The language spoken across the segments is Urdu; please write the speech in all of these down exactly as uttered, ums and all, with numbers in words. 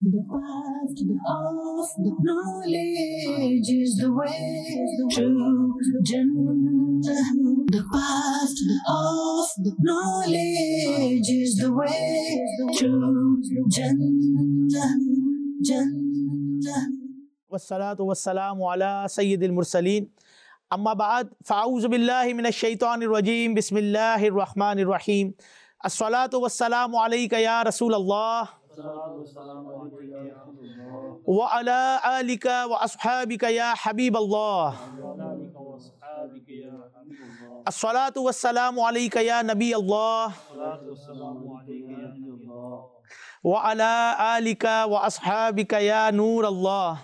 The path of the knowledge is the way to Jannah. The path of the knowledge is the way to Jannah. Jannah. والصلاة والسلام على سید المرسلین اما بعد فاعوذ باللہ من الشیطان الرجیم بسم اللہ الرحمن الرحیم الصلاة والسلام علیک یا رسول اللہ وعلی آلک واصحابک یا حبیب اللہ الصلاة والسلام علیک یا نبی اللہ وعلی آلک واصحابک یا نور اللہ.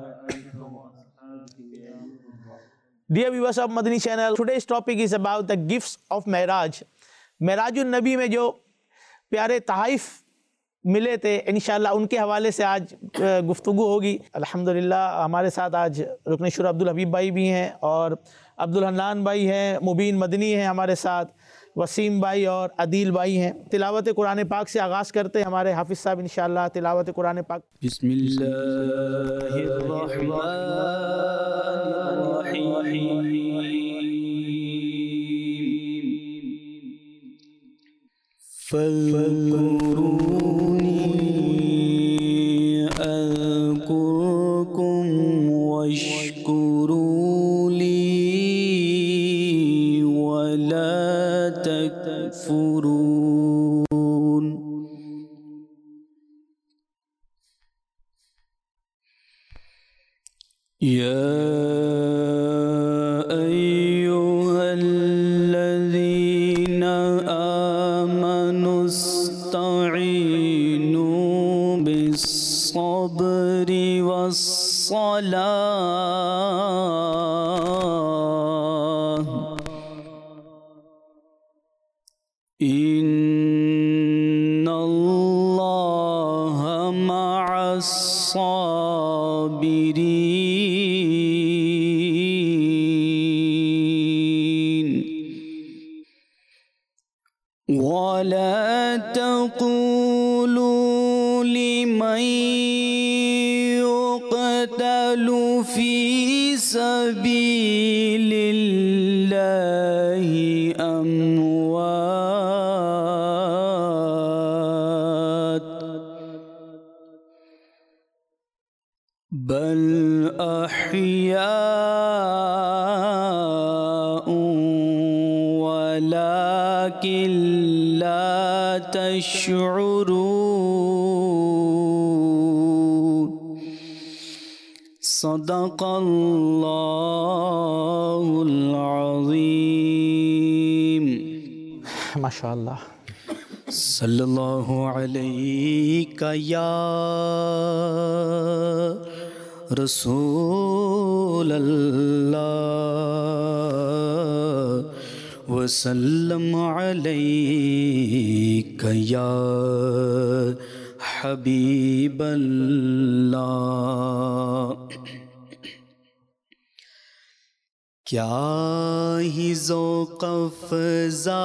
Dear viewers of Madani channel, today's topic is about the gifts of Mi'raj. معراج النبی میں جو پیارے تحائف ملے تھے انشاءاللہ ان کے حوالے سے آج گفتگو ہوگی. الحمدللہ ہمارے ساتھ آج رکن شورا عبدالحبیب بھائی بھی ہیں اور عبدالحنان بھائی ہیں، مبین مدنی ہیں ہمارے ساتھ، وسیم بھائی اور عدیل بھائی ہیں. تلاوت قرآن پاک سے آغاز کرتے ہیں ہمارے حافظ صاحب انشاءاللہ تلاوت قرآن پاک. بسم اللہ الرحمن الرحیم. فاذکرونی اذکرکم واشکروا لی ولا تکفرون. یا الصبر والصلاة إن الله مع الصابرين. ولا تقولوا لمن يقتل في سبيل الله أموات بل أحياء ولكن لا تشعرون. صدق اللہ العظیم. ماشاءاللہ. صلی اللہ علیک یا رسول اللہ وسلم علیک یا حبیب اللہ. کیا ہی ذوق افزا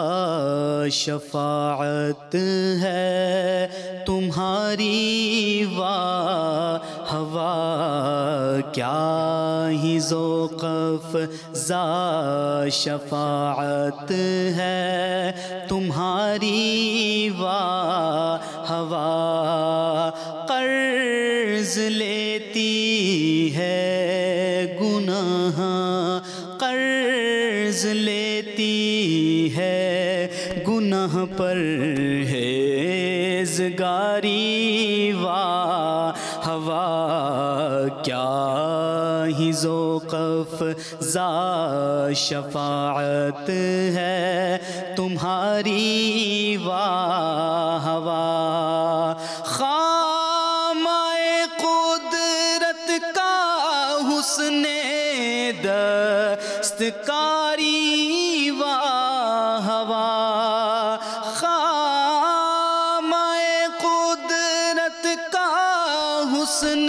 شفاعت ہے تمہاری واہ واہ. کیا ہی ذوق افزا شفاعت ہے تمہاری واہ واہ. قرض لیتی ہے گناہ قرض لیتی ہے گناہ پر ہیزگاری واہ واہ. کیا ہی ذوق افزا شفاعت ہے تمہاری واہ واہ. خامۂ قدرت کا حسن دستکاری واہ واہ. خامۂ قدرت کا حسن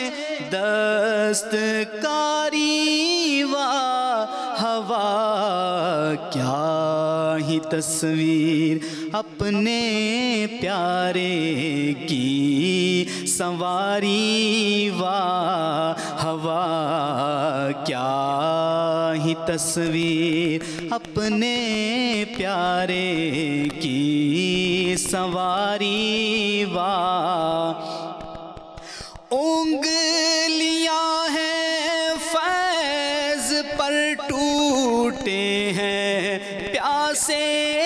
دستکاری واہ واہ. کیا ہی تصویر اپنے پیارے کی سواری واہ ہوا کیا ہی تصویر اپنے پیارے کی سواری واہ انگلیاں ہیں فیض پر ٹوٹے ہیں پیاسے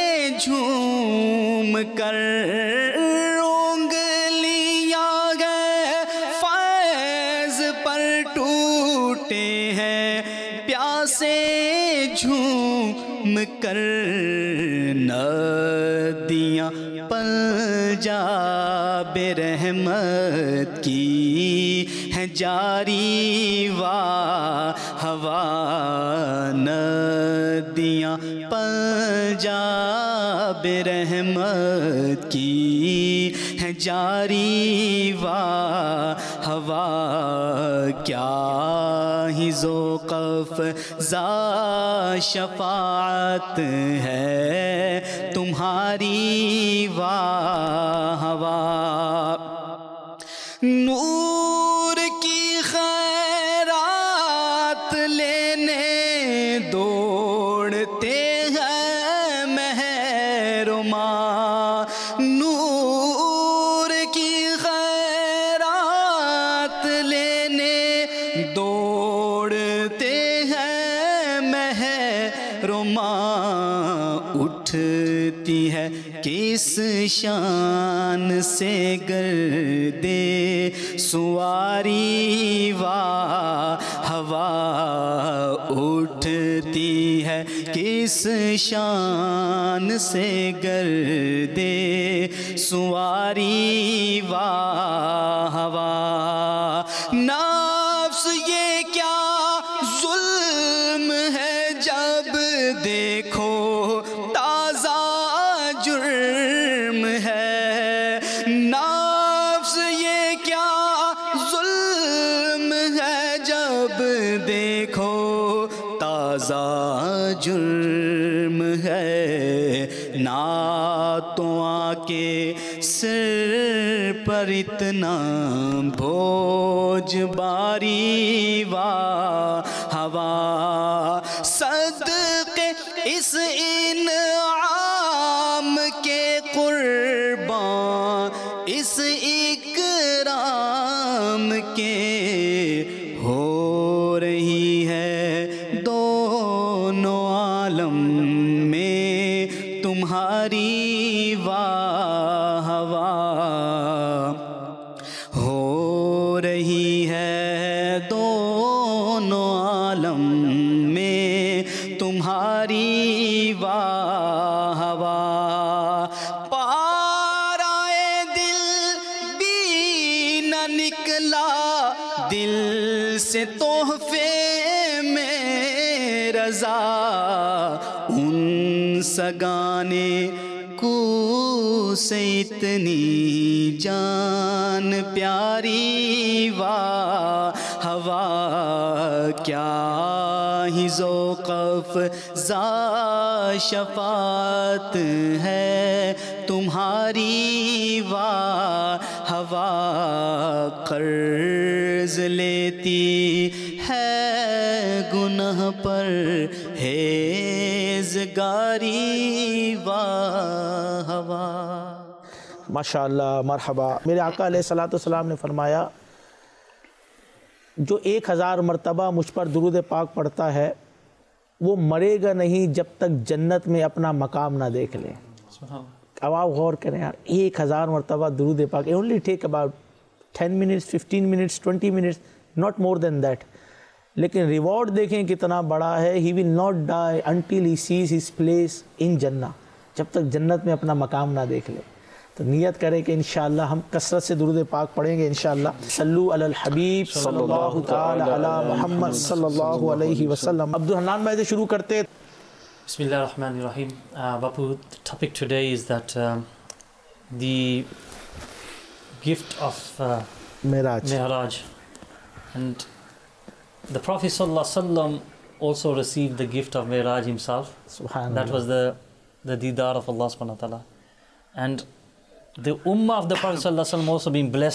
جھوم کر انگلیاں گئے فیض پر ٹوٹے ہیں پیاسے جھوم کر ندیاں پنجاب رحمت کی ہے جاری واہ ہوا ندیاں پنجاب رحمت کی ہے جاری واہ ہوا کیا ہی ذوق افزا شفاعت ہے تمہاری واہ ہوا نور کی خیرات لینے دوڑتے ہیں محروما نور کی خیرات لینے دوڑتے ہیں محروما اٹھتی ہے کس شان سے گردے سواری واہ ہوا اٹھتی ہے کس شان سے گردے سواری واہ ہوا نفس یہ کیا ظلم ہے جب دیکھو تازہ جرم ہے نفس یہ کیا ظلم ہے جب دیکھو تازہ جرم ہے نعتوں کے سر پر اتنا بوجھ باری واہ ہوا صدقے اس انعام کے قربان اس اکرام کے ہو رہی ہے دونوں عالم میں تمہاری واہ ہوا ہو رہی ہے دونوں عالم میں تمہاری واہ ہوا پارائے دل بھی نہ نکلا دل سے تحفے میں رضا ان سگانے کو سے اتنی جان پیاری واہ ہوا کیا ہی ذوق افزا شفاعت ہے تمہاری واہ ہوا قرض لیتی ہے گناہ پر ہیزگاری واہ ہوا. ماشاءاللہ مرحبا. میرے آقا علیہ الصلوۃ والسلام نے فرمایا جو ایک ہزار مرتبہ مجھ پر درود پاک پڑھتا ہے وہ مرے گا نہیں جب تک جنت میں اپنا مقام نہ دیکھ لے. اب آپ غور کریں یار, ایک ہزار مرتبہ درود پاک only take about ten minutes fifteen minutes twenty minutes not more than that. لیکن ریوارڈ دیکھیں کتنا بڑا ہے. He will not die until he sees his place in Jannah, جب تک جنت میں اپنا مقام نہ دیکھ لے. تو نیت کریں کہ انشاءاللہ ہم کثرت سے درود پاک پڑھیں گے انشاءاللہ. صلو علی الحبیب صلی اللہ تعالی علی محمد صلی اللہ علیہ وسلم. عبد الحنان بھائی سے شروع کرتے. Bismillah ar-Rahman ar-Rahim. Uh, Bapu, the topic today is that um, the gift of uh, Mi'raj. Mi'raj. And the Prophet Sallallahu Alaihi Wasallam also received the gift of Mi'raj himself. Subhanallah. That was the, the Didar of Allah Subhanahu Wa Ta'ala. And the Ummah of the Prophet Sallallahu Alaihi Wasallam also been blessed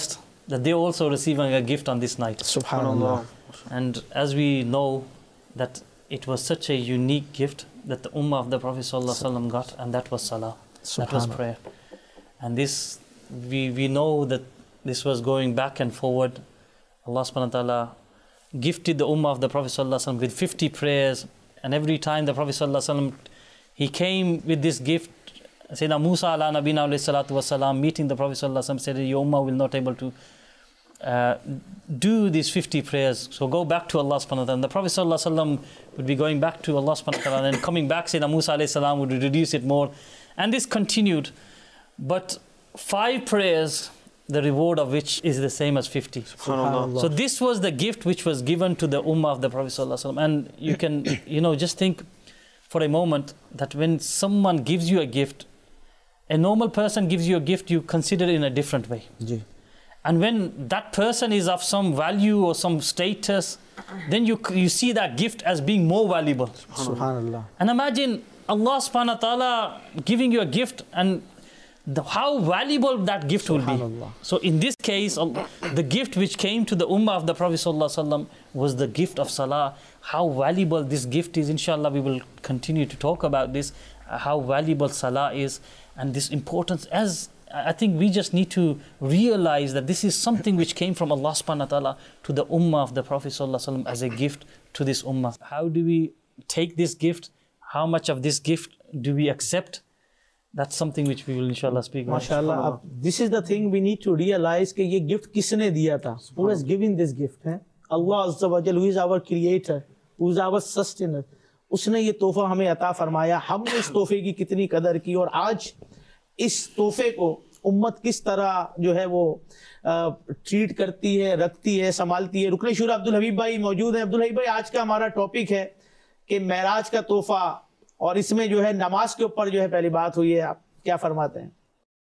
that they also receiving a gift on this night. Subhanallah. And as we know that it was such a unique gift that the ummah of the Prophet ﷺ got, and that was salah, that was prayer. And this, we, we know that this was going back and forward. Allah subhanahu wa ta'ala gifted the ummah of the Prophet ﷺ with fifty prayers, and every time the Prophet ﷺ, he came with this gift. Sayyidina Musa ala nabina alayhi salatu wasalam, meeting the Prophet ﷺ, said, your ummah will not able to uh, do these fifty prayers, so go back to Allah subhanahu wa ta'ala. And the Prophet ﷺ would be going back to Allah subhanahu wa ta'ala, and coming back, Sayyidina Musa alayhi salam would reduce it more, and this continued. But five prayers, the reward of which is the same as fifty. So this was the gift which was given to the ummah of the Prophet ﷺ. And you can, you know, just think for a moment that when someone gives you a gift, a normal person gives you a gift, you consider it in a different way. Ji. And when that person is of some value or some status, then you you see that gift as being more valuable. Subhanallah. And imagine Allah subhanahu wa ta'ala giving you a gift, and the, how valuable that gift will be. So in this case, the gift which came to the ummah of the Prophet ﷺ was the gift of salah. How valuable this gift is, inshallah, we will continue to talk about this, uh, how valuable salah is, and this importance. As I think we just need to realize that this is something which came from Allah subhanahu wa ta'ala to the ummah of the Prophet ﷺ as a gift to this ummah. How do we take this gift? How much of this gift do we accept? That's something which we will inshallah speak about. MashaAllah. This is the thing we need to realize कि ये gift किसने दिया था? Who has given this gift? है? Allah Azza wa Jalla, who is our creator, who is our sustainer. उसने ये तोहफा हमें अता फरमाया. हमने इस तोहफे की कितनी कदर की, और आज इस तोहफे को उम्मत किस तरह जो है वो ट्रीट करती है, रखती है, संभालती है. रुकने शूरा अब्दुल हबीब भाई मौजूद हैं. अब्दुल हबीब भाई, आज का हमारा टॉपिक है कि मेराज का तोहफा, और इसमें जो है नमाज के ऊपर जो है पहली बात हुई है. आप क्या फरमाते हैं?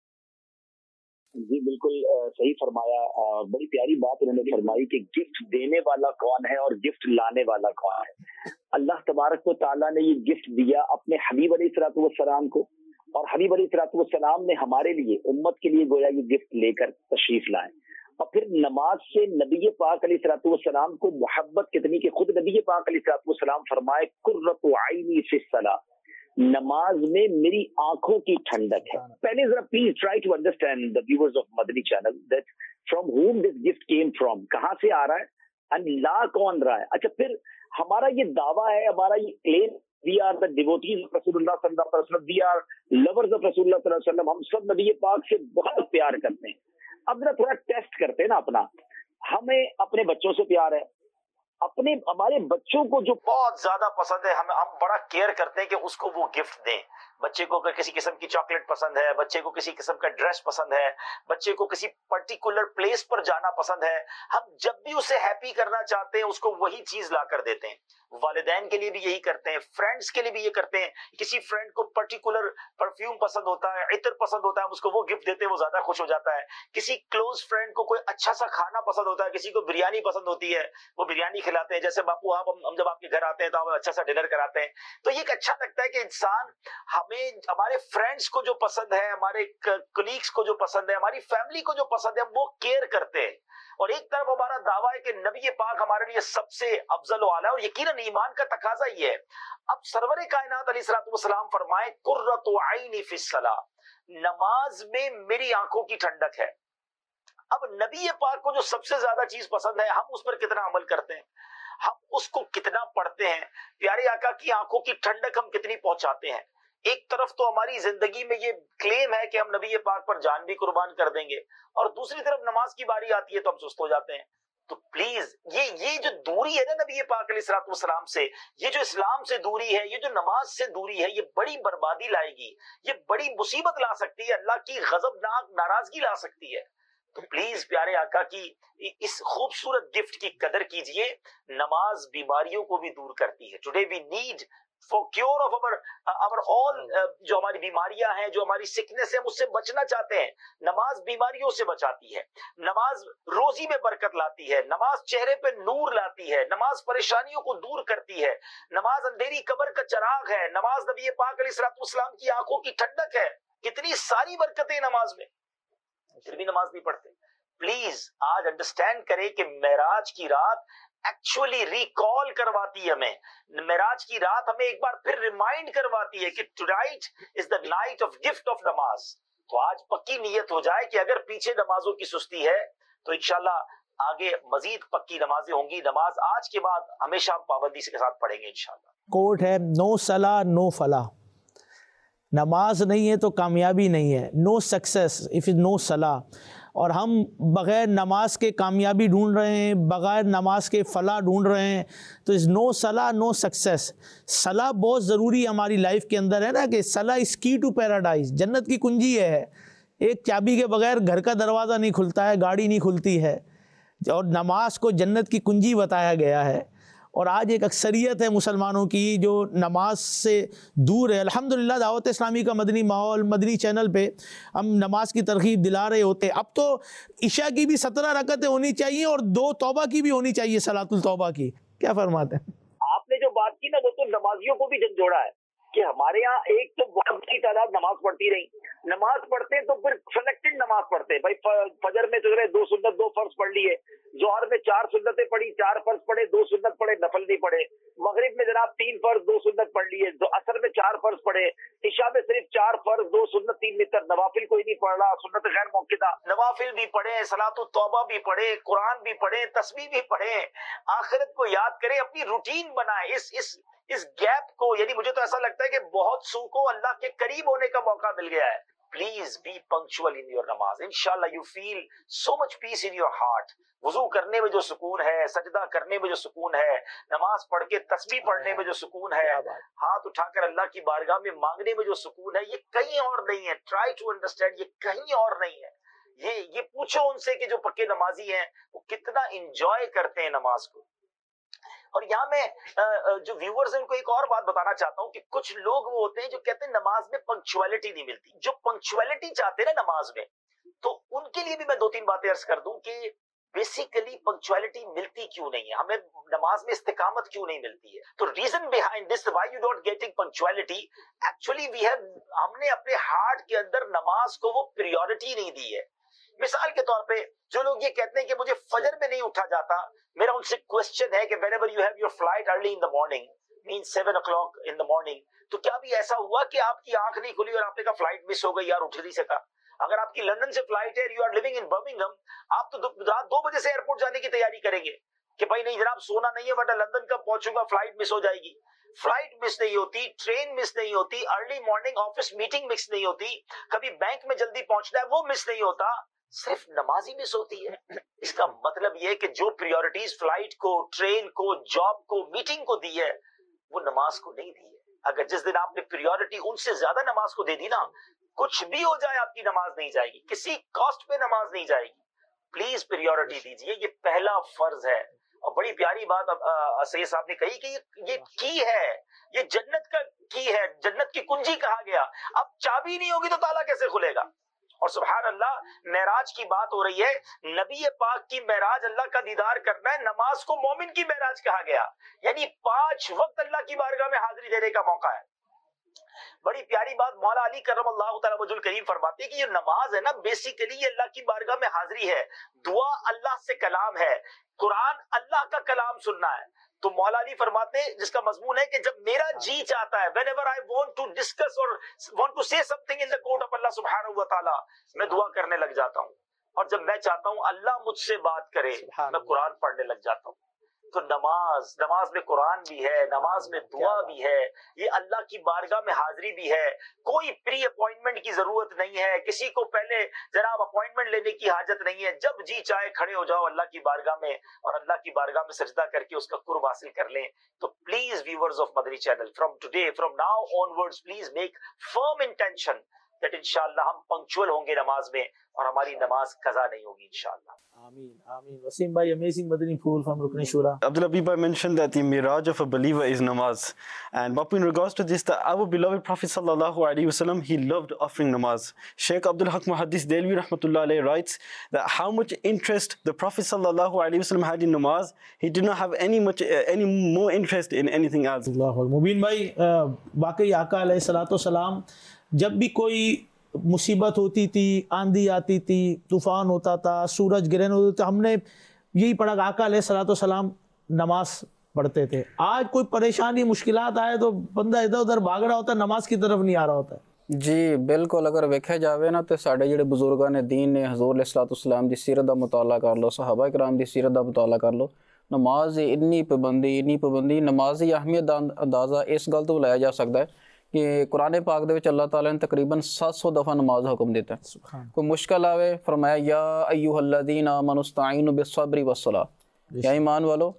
जी बिल्कुल सही फरमाया. बड़ी प्यारी बात उन्होंने फरमाई कि गिफ्ट देने वाला कौन है और गिफ्ट लाने वाला कौन है. अल्लाह तबारक व तआला ने ये गिफ्ट दिया अपने हबीब अलैहिस्सलातु वस्सलाम को, और हबीब अलैहिस्सलातु वस्सलाम ने हमारे लिए, उम्मत के लिए गोया ये गिफ्ट लेकर तशरीफ लाए. और फिर नमाज से नबी पाक अलैहिस्सलातु वस्सलाम को मोहब्बत कितनी कि खुद नबी पाक अलैहिस्सलातु वस्सलाम फरमाए, कुर्रतु आइनी फिस्सलाह, नमाज में मेरी आंखों की ठंडक है. पहले जरा please try to understand the viewers of Madani channel that from whom this gift came from, कहां से आ रहा है, एंड ला कौन रहा है. अच्छा, फिर हमारा ये दावा है, हमारा ये claim, we are the devotees of Rasulullah sallallahu alaihi wasallam, we are lovers of Rasulullah sallallahu alaihi wasallam, हम सब नबी पाक से बहुत प्यार करते हैं. अब जरा थोड़ा टेस्ट करते हैं ना अपना. हमें अपने बच्चों से प्यार है, अपने हमारे बच्चों को जो बहुत ज्यादा पसंद है, हम हम बड़ा केयर करते हैं कि उसको वो गिफ्ट दें. बच्चे को अगर किसी किस्म की चॉकलेट पसंद है, बच्चे को किसी किस्म का ड्रेस पसंद है, बच्चे को किसी पर्टिकुलर प्लेस पर जाना पसंद है, हम जब भी उसे हैप्पी करना चाहते हैं उसको वही चीज ला कर देते हैं. वालिदैन के लिए भी यही करते हैं, फ्रेंड्स के लिए भी ये करते हैं. किसी फ्रेंड को पर्टिकुलर परफ्यूम पसंद होता है, इत्र पसंद होता है, हम उसको वो गिफ्ट देते हैं, वो ज्यादा खुश हो जाता है. किसी क्लोज फ्रेंड को कोई अच्छा सा खाना पसंद होता है, किसी को बिरयानी पसंद होती है, वो बिरयानी खिलाते हैं. जैसे बापू आप हम जब आपके घर आते हैं तो हम अच्छा सा डिनर कराते हैं. तो ये एक अच्छा लगता है कि इंसान, हमें हमारे फ्रेंड्स को जो पसंद है, हमारे कलीग्स को जो पसंद है, हमारी फैमिली को जो पसंद है, हम वो केयर करते हैं. और एक तरफ हमारा दावा है कि नबी पाक हमारे लिए सबसे अफजल वाला है, और यकीनन ईमान का तकाजा ही है. अब सरवर कायनात अलैहिस्सलातु वस्सलाम फरमाए, कुर्रतु आइनी फिस्सलाह, नमाज में मेरी आंखों की ठंडक है. अब नबी पाक को जो सबसे ज्यादा चीज पसंद है, हम उस पर कितना अमल करते हैं, हम उसको कितना पढ़ते हैं, प्यारे आका की आंखों की ठंडक हम कितनी पहुंचाते हैं. एक तरफ तो हमारी जिंदगी में ये क्लेम है कि हम नबी पाक पर जान भी कुर्बान कर देंगे, और दूसरी तरफ नमाज की बारी आती है तो हम सुस्त हो जाते हैं. तो प्लीज ये ये जो दूरी है ना नबी पाक अलैहिस्सलातु वस्सलाम से, ये जो इस्लाम से दूरी है, ये जो नमाज से दूरी है, ये बड़ी बर्बादी लाएगी, ये बड़ी मुसीबत ला सकती है, अल्लाह की गजबनाक नाराजगी ला सकती है. तो प्लीज प्यारे आका की इस खूबसूरत गिफ्ट की कदर कीजिए. नमाज बीमारियों को भी दूर करती है. Today we need for cure of our our all, जो हमारी बीमारियां हैं, जो हमारी सिकनेस है, उससे बचना चाहते हैं. नमाज बीमारियों से बचाती है, नमाज रोजी में बरकत लाती है, नमाज चेहरे पे नूर लाती है, नमाज परेशानियों को दूर करती है, नमाज अंधेरी कब्र का चराग है, नमाज नबी पाक अलैहिस्सलातु वस्सलाम की आंखों की ठंडक है. कितनी सारी बरकतें नमाज में, फिर भी नमाज नहीं पढ़ते. پلیز آج انڈرسٹینڈ کریں کہ معراج کی رات ایکچولی ریکال کرواتی ہے ہمیں. معراج کی رات ہمیں ایک بار پھر ریمائنڈ کرواتی ہے کہ tonight is the night of gift of namaz. تو آج پکی نیت ہو جائے کہ اگر پیچھے نمازوں کی سستی ہے تو انشاءاللہ آگے مزید پکی نمازیں ہوں گی. نماز آج کے بعد ہمیشہ ہم پابندی کے ساتھ پڑھیں گے انشاءاللہ. کوٹ ہے نو صلاح نو فلاح. نماز نہیں ہے تو کامیابی نہیں ہے. نو سکسیس اف از نو صلاح. اور ہم بغیر نماز کے کامیابی ڈھونڈ رہے ہیں, بغیر نماز کے فلاح ڈھونڈ رہے ہیں, تو از نو صلاح نو سکسیس. صلاح بہت ضروری ہماری لائف کے اندر ہے نا, کہ صلاح از کی ٹو پیراڈائز. جنت کی کنجی ہے. ایک چابی کے بغیر گھر کا دروازہ نہیں کھلتا ہے, گاڑی نہیں کھلتی ہے, اور نماز کو جنت کی کنجی بتایا گیا ہے. اور آج ایک اکثریت ہے مسلمانوں کی جو نماز سے دور ہے. الحمدللہ دعوت اسلامی کا مدنی ماحول, مدنی چینل پہ ہم نماز کی ترغیب دلا رہے ہوتے. اب تو عشاء کی بھی سترہ رکعتیں ہونی چاہیے اور دو توبہ کی بھی ہونی چاہیے, صلاۃ التوبہ کی. کیا فرماتے ہیں آپ نے جو بات کی نا, وہ تو نمازیوں کو بھی جھنجھوڑا ہے کہ ہمارے یہاں ایک تو بہت بڑی تعداد نماز پڑھتی رہی. نماز پڑھتے ہیں تو پھر سلیکٹڈ نماز پڑھتے ہیں. بھائی فجر میں جو ہے دو سنت دو فرض پڑھ لیے, ظہر میں چار سنتیں پڑھی, چار فرض پڑھے, دو سنت پڑھے, نفل نہیں پڑھے. مغرب میں جناب تین فرض دو سنت پڑھ لیے, عصر میں چار فرض پڑھے, عشاء میں صرف چار فرض دو سنت تین متر, نوافل کوئی نہیں پڑھ رہا, سنت غیر موقعہ نوافل بھی پڑھے, صلاۃ التوبہ بھی پڑھے, قرآن بھی پڑھے, تسبیح بھی پڑھے. آخرت کو یاد کریں, اپنی روٹین بنائیں. اس اس اس گیپ کو, یعنی مجھے تو ایسا لگتا ہے کہ بہت سو کو اللہ کے قریب ہونے کا موقع مل گیا ہے. Please be punctual in your namaz. انشاءاللہ you feel so much peace in your heart. وضو کرنے میں جو سکون ہے, سجدہ کرنے میں جو سکون ہے, نماز پڑھ کے تسبیح پڑھنے میں جو سکون ہے, ہاتھ اٹھا کر اللہ کی بارگاہ میں مانگنے میں جو سکون ہے, یہ کہیں اور نہیں ہے. ٹرائی ٹو انڈرسٹینڈ, یہ کہیں اور نہیں ہے. یہ یہ پوچھو ان سے کہ جو پکے نمازی ہیں وہ کتنا انجوائے کرتے ہیں نماز کو. اور یہاں میں جو ویورز ہیں ان کو ایک اور بات بتانا چاہتا ہوں کہ کچھ لوگ وہ ہوتے ہیں جو کہتے ہیں نماز میں پنکچوالٹی نہیں ملتی. جو پنکچوالٹی چاہتے ہیں نا نماز میں, تو ان کے لیے بھی میں دو تین باتیں عرض کر دوں کہ بیسیکلی پنکچوالٹی ملتی کیوں نہیں ہے, ہمیں نماز میں استقامت کیوں نہیں ملتی ہے. تو reason behind this why you don't getting punctuality, actually we have, ہم نے اپنے ہارٹ کے اندر نماز کو وہ پریورٹی نہیں دی ہے. مثال کے طور پہ جو لوگ یہ کہتے ہیں کہ مجھے فجر میں نہیں اٹھا جاتا, میرا ان سے کوسچن ہے کہ whenever you have your flight early in the morning, means seven o'clock in the morning, تو کیا بھی ایسا ہوا کہ آپ کی آنکھ نہیں کھلی اور آپ نے کہا فلائٹ مس ہو گئی یار, اٹھ نہیں سکا. اگر آپ کی لندن سے فلائٹ ہے, you are living in Birmingham, آپ تو رات دو بجے سے ایئرپورٹ جانے کی تیاری کریں گے کہ بھائی نہیں جناب سونا نہیں ہے ورنہ لندن کب پہنچوں گا, فلائٹ مس ہو جائے گی. فلائٹ مس نہیں ہوتی, ٹرین مس نہیں ہوتی, early morning office meeting miss نہیں ہوتی, کبھی بینک میں جلدی پہنچنا ہے وہ مس نہیں ہوتا, صرف نماز ہی مس ہوتی ہے. اس کا مطلب یہ کہ جو پریورٹیز فلائٹ کو, ٹرین کو, جاب کو, میٹنگ کو دی ہے, وہ نماز کو نہیں دی ہے. اگر جس دن آپ نے پریورٹی ان سے زیادہ نماز کو دے دی نا, کچھ بھی ہو جائے آپ کی نماز نہیں جائے گی, کسی کاسٹ پہ نماز نہیں جائے گی. پلیز پریورٹی دیجیے, یہ پہلا فرض ہے. اور بڑی پیاری بات سید صاحب نے کہی کہ یہ کی ہے, یہ جنت کا کی ہے, جنت کی کنجی کہا گیا. اب چابی نہیں ہوگی تو تالا کیسے کھلے گا. اور سبحان اللہ, معراج کی بات ہو رہی ہے, نبی پاک کی معراج اللہ کا دیدار کرنا ہے, نماز کو مومن کی معراج کہا گیا, یعنی پانچ وقت اللہ کی بارگاہ میں حاضری دینے کا موقع ہے. بڑی پیاری بات مولا علی کرم اللہ تعالی وجہ الکریم فرماتے ہیں کہ یہ نماز ہے نا, بیسیکلی یہ اللہ کی بارگاہ میں حاضری ہے, دعا اللہ سے کلام ہے, قرآن اللہ کا کلام سننا ہے. تو مولا علی فرماتے ہیں جس کا مضمون ہے کہ جب میرا جی چاہتا ہے, whenever I want to discuss or want to say something in the court of Allah subhanahu wa ta'ala, میں دعا کرنے لگ جاتا ہوں. اور جب میں چاہتا ہوں اللہ مجھ سے بات کرے, میں قرآن پڑھنے لگ جاتا ہوں. تو نماز, نماز میں قرآن بھی ہے, نماز میں دعا بھی ہے, یہ اللہ کی بارگاہ میں حاضری بھی ہے. کوئی پری اپوائنٹمنٹ کی ضرورت نہیں ہے, کسی کو پہلے جناب اپوائنٹمنٹ لینے کی حاجت نہیں ہے. جب جی چاہے کھڑے ہو جاؤ اللہ کی بارگاہ میں اور اللہ کی بارگاہ میں سجدہ کر کے اس کا قرب حاصل کر لیں. تو please viewers of Madani channel, from today, from now onwards, please make firm intention that انشاءاللہ ہم پنکچوئل ہوں گے نماز میں اور ہماری نماز قضا نہیں ہوگی انشاءاللہ. آمین آمین. Wasim bhai, amazing Madani Phool from Rukn Shura. Abdul Habib bhai mentioned that the miraj of a believer is namaz. And Bapu, in regards to this, that our beloved Prophet sallallahu alaihi wasallam, he loved offering namaz. Sheikh Abdul Haq Muhaddis Delvi rahmatullah alayhi writes that how much interest the Prophet sallallahu alaihi wasallam had in namaz, he did not have any much uh, any more interest in anything else. Mubin bhai, واقعی آقا علیہ الصلوۃ والسلام جب بھی کوئی मुसीबत होती थी, आंधी आती थी, तूफान होता था, सूरज ग्रहण होते थे, हमने यही पढ़ा कि आका अलैहिस्सलातु वस्सलाम नमाज पढ़ते थे। आज कोई परेशानी मुश्किलात आए तो बंदा इधर उधर भाग रहा होता है, नमाज की तरफ नहीं आ रहा होता है। जी बिल्कुल, अगर वेख्या जाए ना तो साढ़े जिहड़े बुजुर्गां ने दीन ने हज़ूर अलैहिस्सलातु वस्सलाम दी सीरत दा मुताला कर लो, सहाबा किराम दी सीरत दा मुताला कर लो, नमाज दी इन्नी पाबंदी इन्नी पाबंदी नमाज दी अहमियत दा अंदाज़ा इस गल तो लाया जा सकता है कि कुरान पाक दे विच अल्लाह ताला ने तकरीबन सात सौ दफ़ा नमाज का हुक्म दिता है। कोई मुश्किल आवे फरमाया या अय्युहल्लज़ीना आमनु इस्तईनु बिस्सब्रि वस्सलाह, या ईमान वालो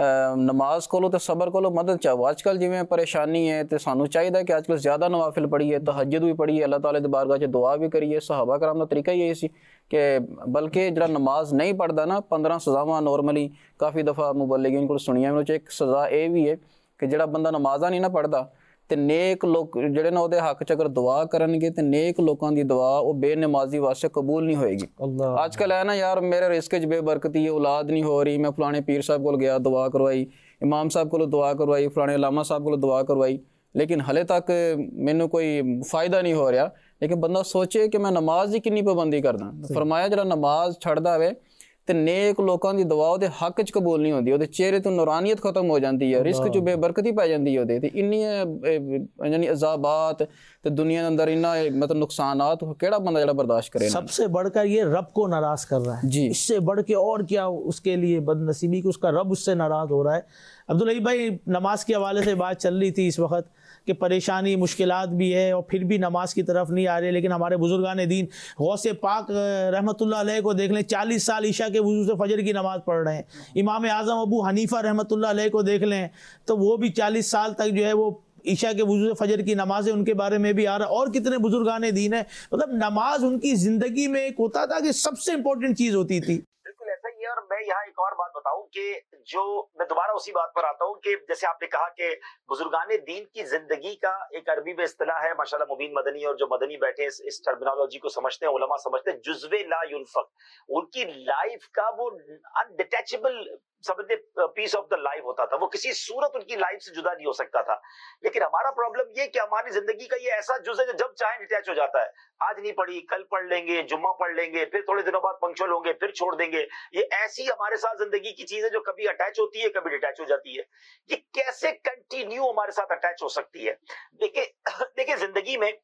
नमाज को लो तो सबर को लो, मदद चाहो। आजकल जिवें परेशानी है तो सानू चाहिए कि आजकल ज़्यादा नवाफिल पढ़िए, तहज्जुद भी पढ़िए, अल्लाह ताला दी बारगाह च दुआ भी करिए। सहाबा कराम दा तरीका यही सी कि बल्कि जिहड़ा नमाज नहीं पढ़दा ना, पंद्रह सज़ावां नॉर्मली काफ़ी दफ़ा मुबल्लिगीन को सुनिया, उन्हां च एक सज़ा ये भी है कि जिहड़ा बंदा नमाज़ा नहीं ना पढ़दा ते नेक लोग जिहड़े ना उहदे हक च अगर दुआ करनगे ते नेक लोकां दी दुआ वो बेनमाजी वास्ते कबूल नहीं होएगी। आजकल है ना यार, मेरे रिस्क च बेबरकती है, औलाद नहीं हो रही, मैं फलाने पीर साहब को गया दुआ करवाई, इमाम साहब को दुआ करवाई, फलाने अलामा साहब को दुआ करवाई, लेकिन हले तक मैनू कोई फ़ायदा नहीं हो रहा। लेकिन बंदा सोचे कि मैं नमाज की कितनी पाबंदी करदा, फरमाया जिहड़ा नमाज छड्डदा वे ते नेक लोकां दी दुआ उहदे हक च कबूल नहीं होंदी, उहदे चेहरे तो नूरानियत खत्म हो जाती है, रिस्क च बेबरकती पै जाती है उहदे ते इन्नी यानी अजाबात ते दुनिया के अंदर इन्ना मतलब नुकसानात, केड़ा बंदा जेड़ा बर्दाश्त करे। सबसे बढ़कर ये रब को नाराज कर रहा है जी, इससे बढ़ के और क्या उसके लिए बदनसीबी कि उसका रब उससे नाराज हो रहा है। अब्दुल भाई, नमाज के हवाले से बात चल रही थी इस वक्त कि परेशानी मुश्किलात भी है और फिर भी नमाज की तरफ नहीं आ रहे, लेकिन हमारे बुजुर्गान दीन गौसे पाक रहमतुल्लाह अलैह को देख लें, चालीस साल ईशा के वजू से फजर की नमाज़ पढ़ रहे हैं। इमाम आज़म अबू हनीफा रहमतुल्लाह अलैह को देख लें तो वो भी चालीस साल तक जो है वो ईशा के वजू से फजर की नमाज़ें उनके बारे में भी आ रहा है। और कितने बुजुर्गान दीन है, मतलब नमाज उनकी ज़िंदगी में एक होता था कि सबसे इंपॉर्टेंट चीज़ होती थी। बिल्कुल ऐसा ही है। और मैं यहाँ एक और बात बताऊं कि जो मैं दोबारा उसी बात पर आता हूँ कि जैसे आपने कहा कि बुजुर्गाने दीन की जिंदगी का एक अरबी में इस्तिलाह है, माशाल्लाह मुबीन मदनी और जो मदनी बैठे इस, इस टर्मिनोलॉजी को समझते हैं, उलमा समझते हैं, जुज़्वे ला युनफक, उनकी लाइफ का वो अनडिटैचेबल समझते पीस ऑफ द लाइफ होता था, वो किसी सूरत उनकी लाइफ से जुदा नहीं हो सकता था। लेकिन हमारा प्रॉब्लम ये कि हमारी जिंदगी का ये ऐसा जुज़ है जो जब चाहे डिटैच हो जाता है, आज नहीं पढ़ी कल पढ़ लेंगे, जुम्मा पढ़ लेंगे, फिर थोड़े दिनों बाद पंक्चुअल होंगे, फिर छोड़ देंगे। ये ऐसी हमारे साथ जिंदगी की चीज है जो कभी अटैच होती है कभी डिटैच हो जाती है। ये कैसे कंटिन्यू हमारे साथ अटैच हो सकती है? देखिए देखिए जिंदगी में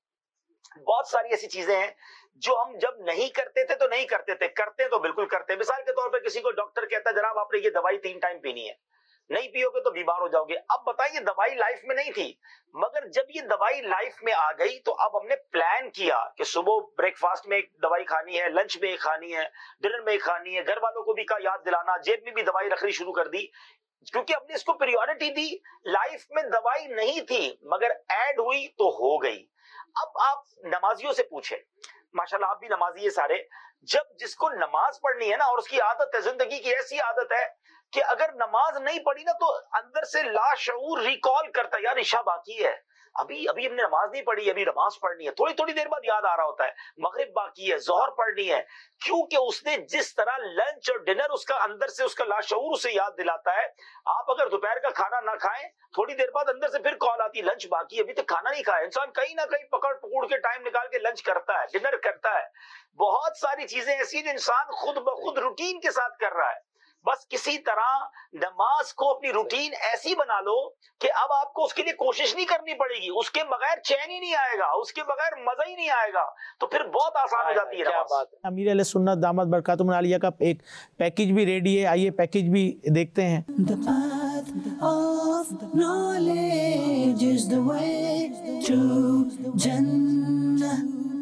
बहुत सारी ऐसी चीजें हैं जो हम जब नहीं करते थे तो नहीं करते थे, करते तो बिल्कुल करते। मिसाल के तौर पे किसी को डॉक्टर कहता है जनाब आपने ये दवाई तीन टाइम पीनी है, नहीं पियोगे तो बीमार हो जाओगे। अब बताइए दवाई लाइफ में नहीं थी, मगर जब ये दवाई लाइफ में आ गई तो अब हमने प्लान किया कि सुबह ब्रेकफास्ट में एक दवाई खानी है, लंच में एक खानी है, डिनर में एक खानी है, घर वालों को भी का याद दिलाना, जेब में भी दवाई रखनी शुरू कर दी क्योंकि हमने इसको प्रायोरिटी दी। लाइफ में दवाई नहीं थी मगर ऐड हुई तो हो गई। अब आप नमाजियों से पूछे, माशाल्लाह आप भी नमाजी है सारे, जब जिसको नमाज पढ़नी है ना और उसकी आदत है, जिंदगी की ऐसी आदत है कि अगर नमाज नहीं पढ़ी ना तो अंदर से लाशऊर रिकॉल करता है, यार ईशा बाकी है, अभी अभी हमने नमाज नहीं पढ़ी, अभी नमाज पढ़नी है। थोड़ी थोड़ी देर बाद याद आ रहा होता है मगरिब बाकी है, जोहर पढ़नी है, क्योंकि उसने जिस तरह लंच और डिनर उसका अंदर से उसका लाशऊर उसे याद दिलाता है। आप अगर दोपहर का खाना ना खाएं, थोड़ी देर बाद अंदर से फिर कॉल आती है लंच बाकी है, अभी तक खाना नहीं खाया। इंसान कहीं ना कहीं पकड़ पकड़ के टाइम निकाल के लंच करता है, डिनर करता है। बहुत सारी चीजें ऐसी जो इंसान खुद ब खुद रूटीन के साथ कर रहा है। बस किसी तरह नमाज को अपनी रूटीन ऐसी बना लो कि अब आपको उसके लिए कोशिश नहीं करनी पड़ेगी, उसके बगैर चैन ही नहीं आएगा, उसके बगैर मजा ही नहीं आएगा, तो फिर बहुत आसान हो जाती है नमाज। अमीर अहले सुन्नत दामत बरकातुहुम आलिया का एक पैकेज भी रेडी है, आइए पैकेज भी देखते हैं। The path of knowledge is the way to Jannah,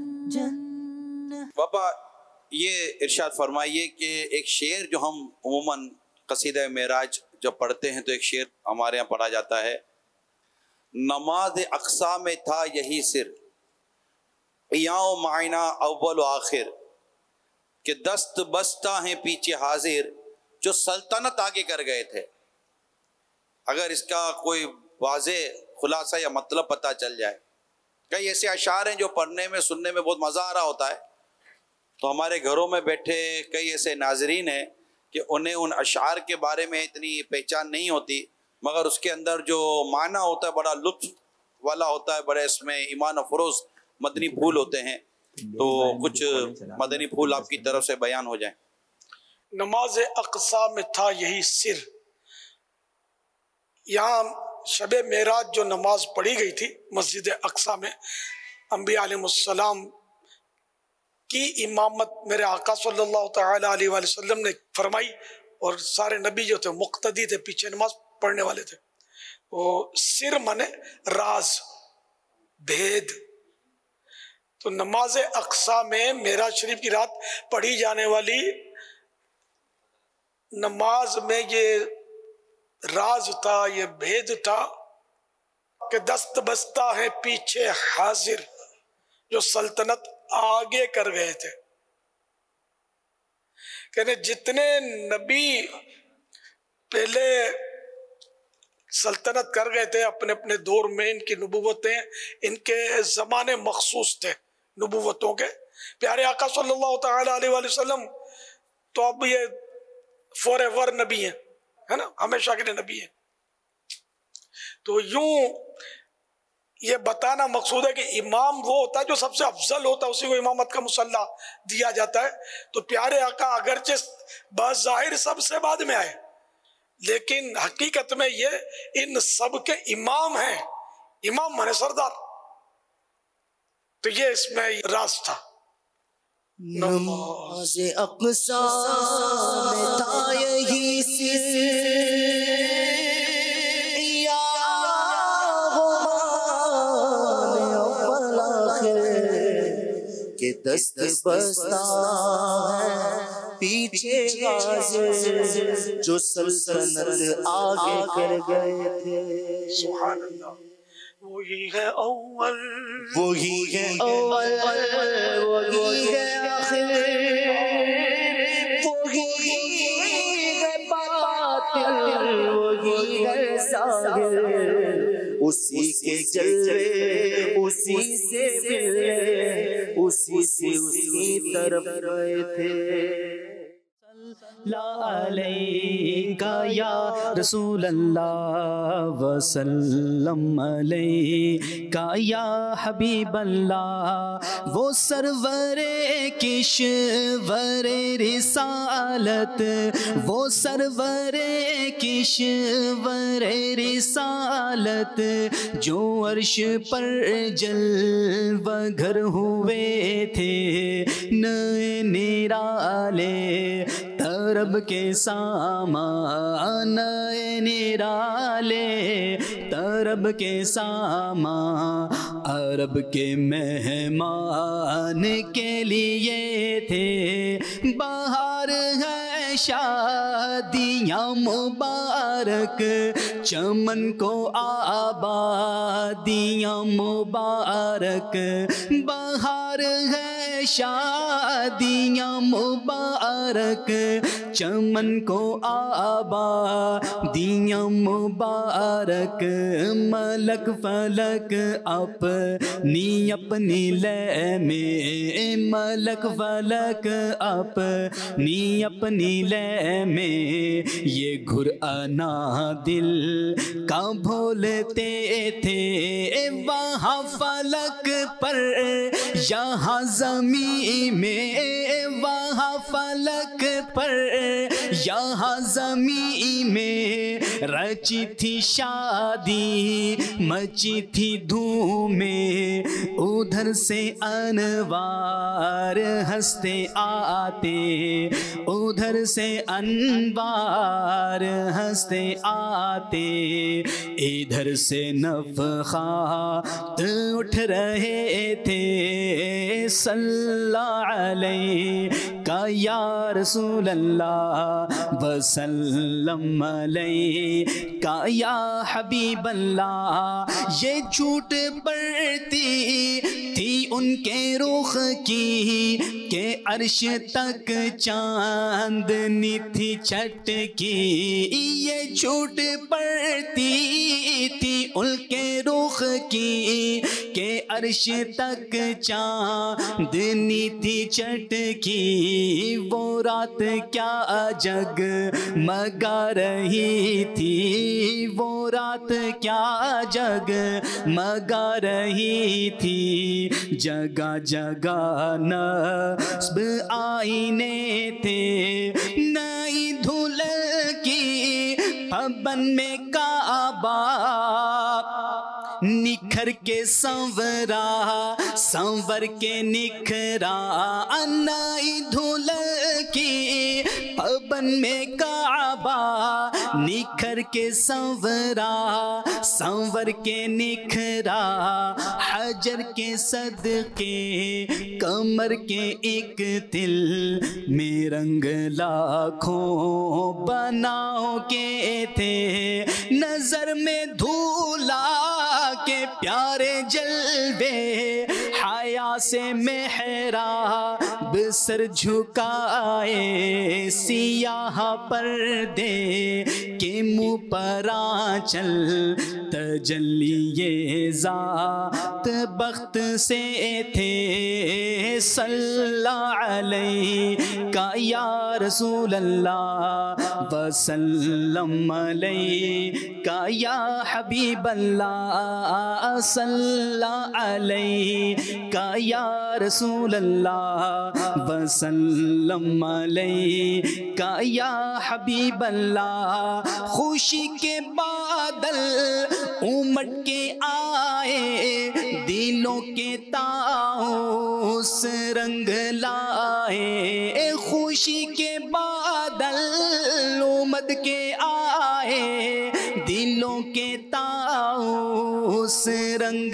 Jannah. बाबा ये इरशाद फरमाइए कि एक शेर जो हम उमूमन कसीदा मेराज जब पढ़ते हैं तो एक शेर हमारे यहाँ पढ़ा जाता है, नमाज अक्सा में था यही सिर, याओ मायना अव्वल आखिर, कि दस्त बस्ता हैं पीछे हाजिर, जो सल्तनत आगे कर गए थे। अगर इसका कोई वाज़े खुलासा या मतलब पता चल जाए, कई ऐसे अशार हैं जो पढ़ने में सुनने में बहुत मज़ा आ रहा होता है, तो हमारे घरों में बैठे कई ऐसे नाजरीन हैं कि उन्हें उन अशार के बारे में इतनी पहचान नहीं होती, मगर उसके अंदर जो माना होता है बड़ा लुत्फ वाला होता है, बड़े इसमें ईमान अफरोज़ मदनी फूल होते हैं। تو کچھ مدنی پھول آپ کی طرف سے بیان ہو جائیں. نماز اقصا میں تھا یہی سر. یہاں شب معراج جو نماز پڑھی گئی تھی مسجد اقصا میں، انبیاء علیہ السلام کی امامت میرے آقا صلی اللہ تعالی علیہ وآلہ وسلم نے فرمائی، اور سارے نبی جو تھے مقتدی تھے، پیچھے نماز پڑھنے والے تھے. وہ سر مانے راز، بھید. تو نماز اقصا میں معراج شریف کی رات پڑھی جانے والی نماز میں یہ راز تھا، یہ بھید تھا کہ دست بستہ ہے پیچھے حاضر، جو سلطنت آگے کر گئے تھے. کہنے جتنے نبی پہلے سلطنت کر گئے تھے اپنے اپنے دور میں، ان کی نبوتیں ان کے زمانے مخصوص تھے نبوتوں کے. پیارے آقا صلی اللہ تعالی علیہ وآلہ وسلم تو اب یہ فور ایور نبی ہیں، ہے نا، ہمیشہ کے لیے نبی ہیں. تو یوں یہ بتانا مقصود ہے کہ امام وہ ہوتا ہے جو سب سے افضل ہوتا ہے، اسی کو امامت کا مصلح دیا جاتا ہے. تو پیارے آقا اگرچہ بظاہر سب سے بعد میں آئے، لیکن حقیقت میں یہ ان سب کے امام ہیں. امام مانے سردار. تو یہ اس میں راز تھا. نماز اقصا میں تھا یہی سر، یا غمان اول آخر، کہ دست بستہ ہے پیچھے حاضر، جو سلطنت آگے کر گئے تھے. سبحان اللہ. وہی ہے اول، وہی ہے اول، وہی ہے آخر، وہی ہے باطن، وہی ہے ظاہر. اسی کے جلوے اسی سے ملے، اسی سے اسی طرف گئے تھے. لا علیکہ یا رسول اللہ وسلم علیکہ یا حبیب اللہ. وہ سرور کشور رسالت، وہ سرور کشور رسالت، جو عرش پر جلوہ گر ہوئے تھے. نئے نرالے طرب کے سامان، نئے نرالے طرب کے سامان، عرب کے مہمان کے لیے تھے. بہار ہے شادیاں مبارک، چمن کو آبادیاں مبارک. بہار ہے شادیاں مبارک، چمن کو آبادیاں مبارک. ملک فلک اپنی اپنی لے میں، ملک فلک اپنی اپنی لے میں، یہ گھر آنا دل کا بھولتے تھے. وہاں فلک پر یہاں زمین میں، وہاں فلک پر یہاں زمین میں، رچی تھی شادی مچی تھی دھومیں. ادھر سے انوار ہنستے آتے، ادھر سے انوار ہنستے آتے، ادھر سے نفخات اٹھ رہے تھے. صلی علیکہ یا رسول اللہ وسلم علیکہ یا حبیب اللہ. یہ جھوٹ پڑتی تھی ان کے رخ کی کہ عرش تک چاندنی تھی چھٹکی. یہ جھوٹ پڑتی تھی ان کے رخ کی کہ عرش تک چاندنی تھی چھٹکی. وہ رات کیا جگ مگا رہی تھی، وہ رات کیا جگ مگا رہی تھی، جگہ جگہ نصب آئینے تھے، نئی دھلک کی پابند میں کعبہ نکھر کے سنورا، سنور کے نکھرا، نئی دھلک کی پابند میں کعبہ نکھر کے سنورا، سنور کے نکھرا، حجر کے صدقے کمر کے ایک تل میں رنگ لاکھوں بناؤ کے تھے، نظر میں دھولا کے پیارے جلوے، حیا سے محراب سر جھکائے، سیاہ پردے کے منہ پر آنچل، تجلی ذات بخت سے تھے، صلی علیہ یا رسول اللہ وسلم علیہ یا حبیب اللہ، صلی علیہ یا رسول اللہ وسلم علیہ یا حبیب اللہ، خوشی کے بادل امٹ کے آئے، دلوں کے طاؤس رنگ لائے، خوشی کے بادل امت کے آئے، دلوں کے طاؤس رنگ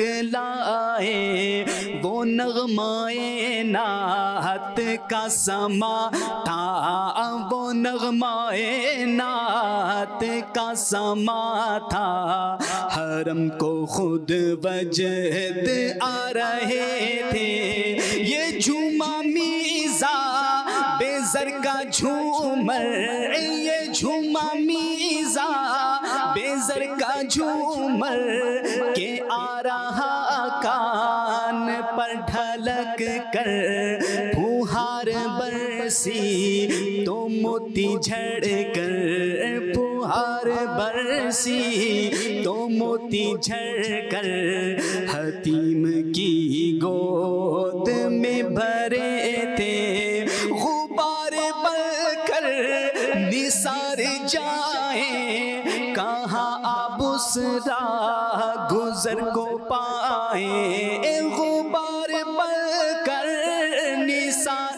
لائے، وہ نغمائے نعت کا سما تھا، وہ نغمائے نعت کا سما تھا، حرم کو خود وجد آ رہے تھے، یہ جھوما میزا بے زر کا جھومر، یہ جھوما میزا بے زر کا جھومر کہ آ رہا کان پر ڈھلک کر، پھوہار برسی تو موتی جھڑ کر، پھوہار برسی تو موتی جھڑ کر، حتیم کی گود میں بھرے تھے، غبار بل کر نثار جائیں، کہاں آبوسرا گزر کو پائیں، غبار بل کر نثار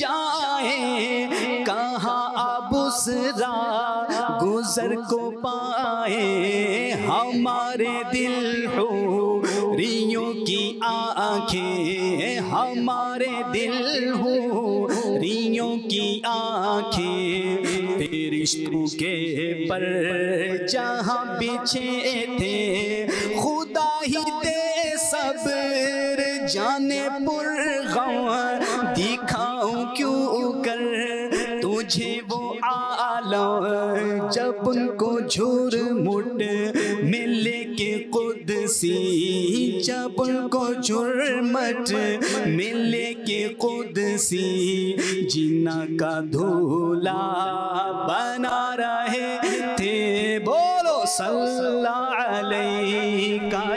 جائیں، کہاں آبوسرا گزر کو پائیں، ہمارے دل حوریوں کی آنکھیں، ہمارے دل حوریوں کی آنکھیں، فرشتوں کے پر جہاں بچھے تھے، خدا ہی دے صبر جانے پر غم، دکھاؤں کیوں کر تجھے وہ عالم، جب ان کو جھور مٹ ملے کے قدسی، جب ان کو جھرمٹ ملے کے قدسی، جنہ کا دھولا بنا رہے تھے، بولو صلی علیہ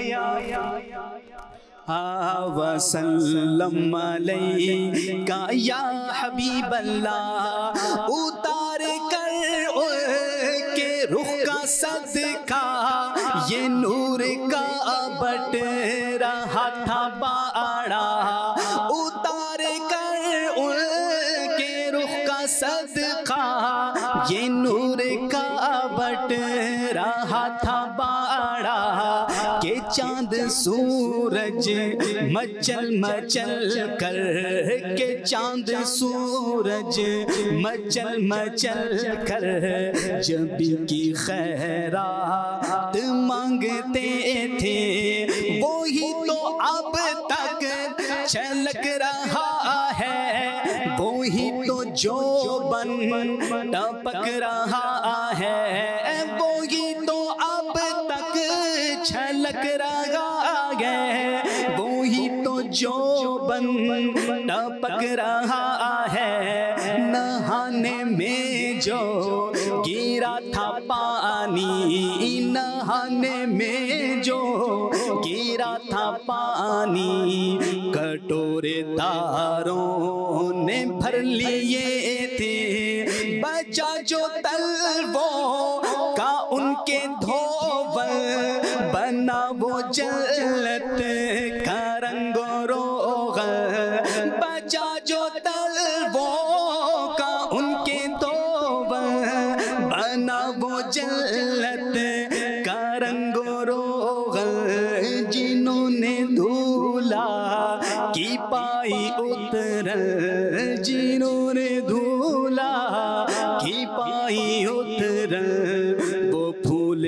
وسلم علیہ یا حبیب اللہ، اتار کر کے رخ کا صدقہ، یہ نور کا بٹ رہا تھا باڑا، اتار کر کے رخ کا صدقہ، یہ نور کا بٹ رہا تھا باڑا، کہ چاند سورج مچل مچل کر، کہ چاند سورج مچل مچل کر، جب کی خیرات مانگتے تھے، وہی تو اب تک چھلک رہا ہے، وہی تو جو بن ٹپک رہا ہے، وہی تو اب تک چھلک رہا ہے، وہی تو جو بن ٹپک رہا ہے، نہانے میں جو گرا گرا تھا پانی نہانے میں جو گرا تھا پانی کٹورے تاروں نے بھر لیے تھے بچا جو تلووں کا ان کے دھوول بنا وہ جلت کا رنگ و روغن بچا جو تلووں کا ان کے دھوول بنا وہ جلت کا رنگ و روغن جنہوں نے دھولا کی پائی اترل جنہوں نے دھولا کی پائی اترل وہ پھول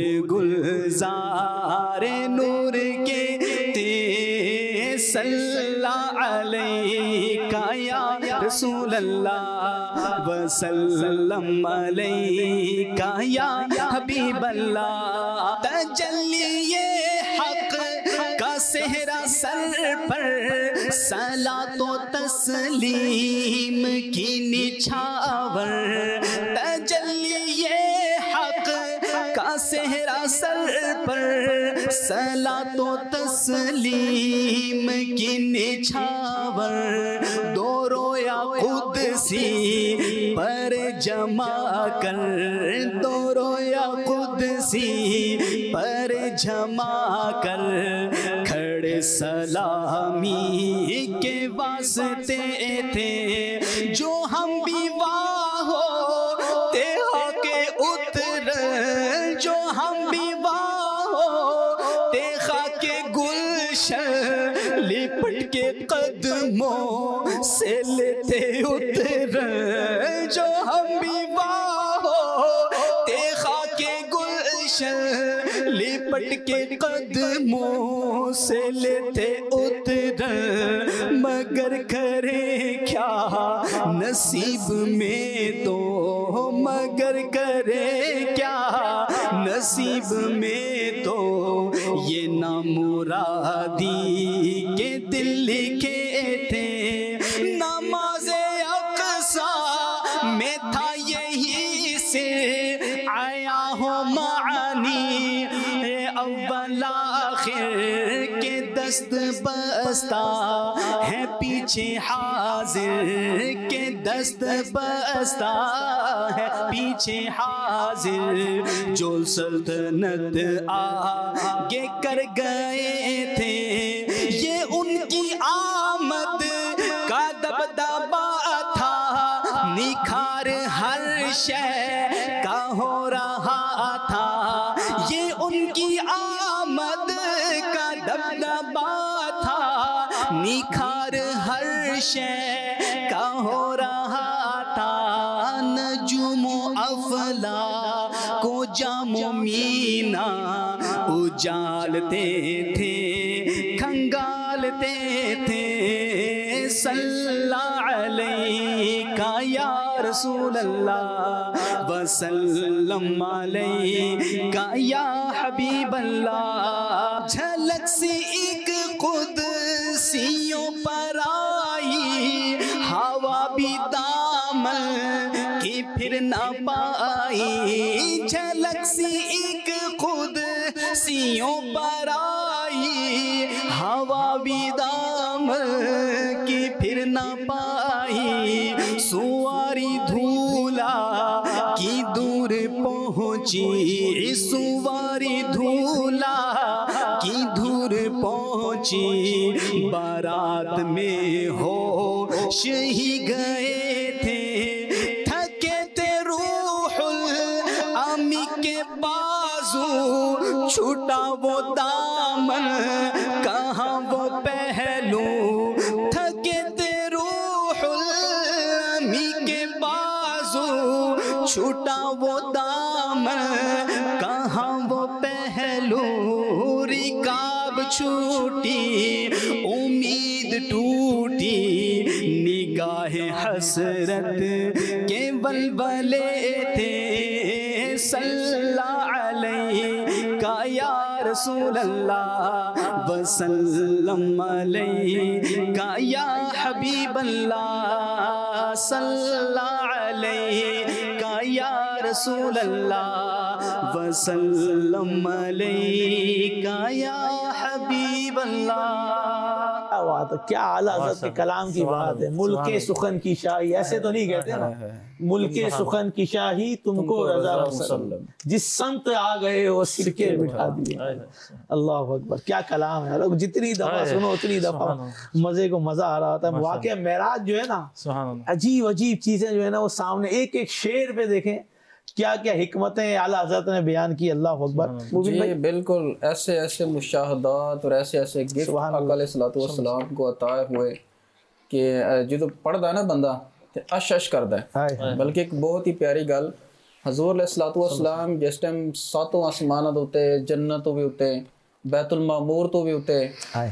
گلزار نور کے تھے صلی اللہ علیہ یا رسول اللہ وسلم علیہ یا حبیب اللہ تجلی حق کا صحرا سر پر صلاۃ و تسلیم کی نچھاور تجلی حق کا صحرا سر پر صلاۃ و تسلیم کی نچھاور دو رویا قدسی پر جمع کر دو رویا قدسی پر جمع کر کھڑے سلامی کے واسطے تھے جو ہم بھی واہ ہوتے کے اتر جو ہم بھی واہ ہوتے خاک گلشن لپٹ کے قدموں سے لیتے اتر جو ہم بھی واہ ہوتے خاک گلشن لپٹ کے قدموں سے لیتے اتر مگر کرے کیا نصیب میں تو مگر کرے کیا نصیب میں تو یہ نامرادی کے دل لکھے تھے نماز اقصی میں تھا یہی سے آیا ہو معانی اول آخر کے دست بستہ ہے پیچھے حاضر کے دست بستہ ہے پیچھے حاضر جو سلطنت آگے کر گئے تھے یہ ان کی آمد کا دبدبا تھا نکھار ہر شے کا ہو رہا تھا یہ ان کی آمد کا دبدبا تھا نکھار ہر شے کا ہو رہا تھا نجوم و افلا کو جام و مینا اجالتے تھے کھنگالتے تھے صلی اللہ علیہ یا رسول اللہ وسلم علیہ یا حبیب اللہ جھلک سی ایک قدسیوں پر آئی ہوا بھی دامن کی پھر نہ پائی جھلک سی ایک قدسیوں پر آئی ہوا بھی دامن کی پھر نہ پائی سواری دھولا کی دور پہنچی سواری دھولا کی دور پہنچی بارات میں ہوش ہی گئے تھے تھکے تھے روح الامی کے بازو چھوٹا وہ دامن کہاں وہ پہلو تھکے تھے روح الامی کے بازو چھوٹا وہ دامن کہاں وہ پہلو رکاب چھوٹی امید ٹوٹی نگاہ حسرت کے ولولے تھے صلی اللہ علیہ یا رسول اللہ وسلم علیہ یا حبیب اللہ صلی اللہ علیہ یا رسول اللہ وسلم علیکہ یا حبیب اللہ. کیا بات ہے, کیا اعلیٰ حضرت کے کلام کی بات ہے. ملک سخن کی شاہی, ایسے تو نہیں کہتے نا, ملک سخن کی شاہی تم کو رضا وسلم, جس سمت آ گئے وہ سرکے بٹھا دیے. اللہ اکبر, کیا کلام ہے. جتنی دفعہ سنو اتنی دفعہ مزے کو مزہ آ رہا تھا. واقعہ معراج جو ہے نا, عجیب عجیب چیزیں جو ہے نا وہ سامنے ایک ایک شعر پہ دیکھیں کیا کیا حکمتیں اعلیٰ حضرت نے بیان کی. اللہ اکبر. جی بالکل, ایسے ایسے مشاہدات اور ایسے ایسے گفٹ آقا علیہ الصلوۃ والسلام کو عطا ہوئے کہ جو پڑھتا ہے نا بندہ اش اش کرتا ہے. بلکہ ایک بہت ہی پیاری گل, حضور علیہ الصلوۃ والسلام جس ٹائم ساتوں آسماناں دے اوتے, جنت تو بھی اوتے, بیت المعمور تو بھی اوتے,